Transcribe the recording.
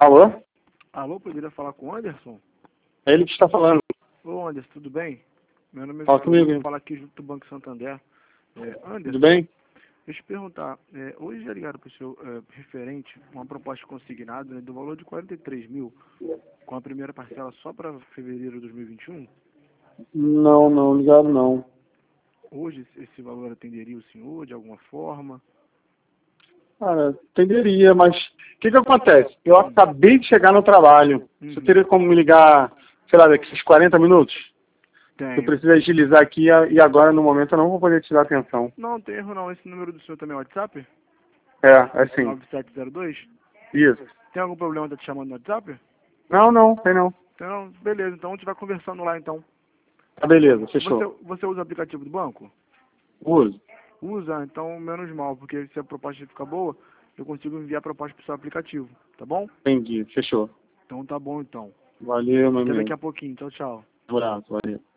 Alô? Alô, poderia falar com o Anderson? É ele que está falando. Ô Anderson, tudo bem? Meu nome é Fala Vitor, comigo. vou falar aqui junto do Banco Santander. Anderson, Tudo bem? deixa eu te perguntar, hoje já ligaram para o seu referente uma proposta consignada, né, do valor de 43 mil, com a primeira parcela só para fevereiro de 2021? Não, ligado não. Hoje esse valor atenderia o senhor de alguma forma? Cara, entenderia, mas o que acontece? Eu acabei de chegar no trabalho. Você teria como me ligar, sei lá, daqui uns 40 minutos? Eu Tenho. preciso agilizar aqui e agora, no momento, eu não vou poder te dar atenção. Não, tem erro não. Esse número do senhor também é WhatsApp? É sim. 9702? Isso. Tem algum problema de te chamando no WhatsApp? Não, tem não. Então, beleza, então a gente vai conversando lá então. Tá, beleza, fechou. Você usa o aplicativo do banco? Uso. Usa, então menos mal, porque se a proposta ficar boa, eu consigo enviar a proposta pro seu aplicativo, tá bom? Entendi, fechou. Então tá bom então. Valeu, meu Até daqui amigo. a pouquinho, tchau, tchau. Um abraço, valeu.